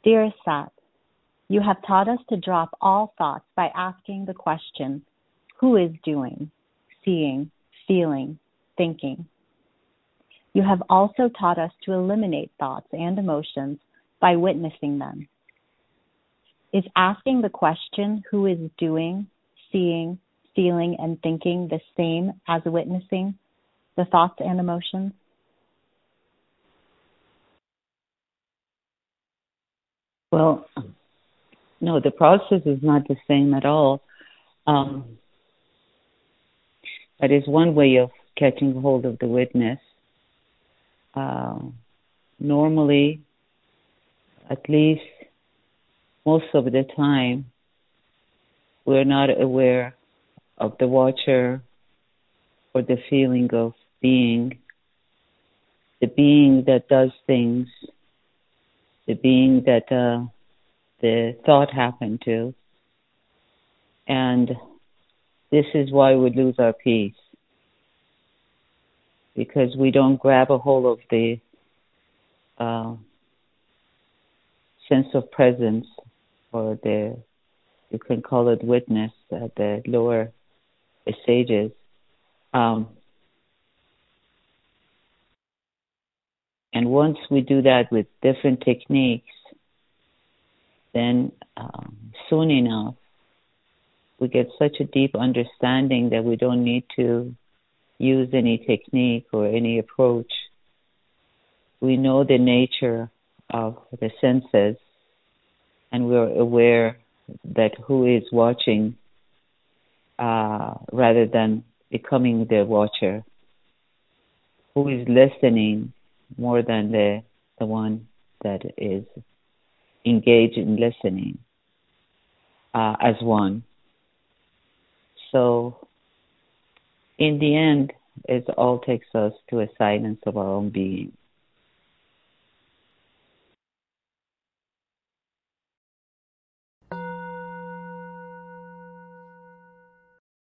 Dear Sat, you have taught us to drop all thoughts by asking the question, who is doing, seeing, feeling, thinking? You have also taught us to eliminate thoughts and emotions by witnessing them. Is asking the question, who is doing, seeing, feeling, and thinking the same as witnessing the thoughts and emotions? Well, no, the process is not the same at all. Um, that is one way of catching hold of the witness. Uh, Normally, at least most of the time, we're not aware of the watcher or the feeling of being, the being that does things, the being that the thought happened to. And this is why we lose our peace, because we don't grab a hold of the uh, sense of presence, or the, you can call it witness at the lower stages. Um, and once we do that with different techniques, then soon enough, we get such a deep understanding that we don't need to use any technique or any approach. We know the nature of the senses, and we're aware that who is watching rather than becoming the watcher, who is listening more than the one that is engaged in listening as one. So in the end, it all takes us to a silence of our own being.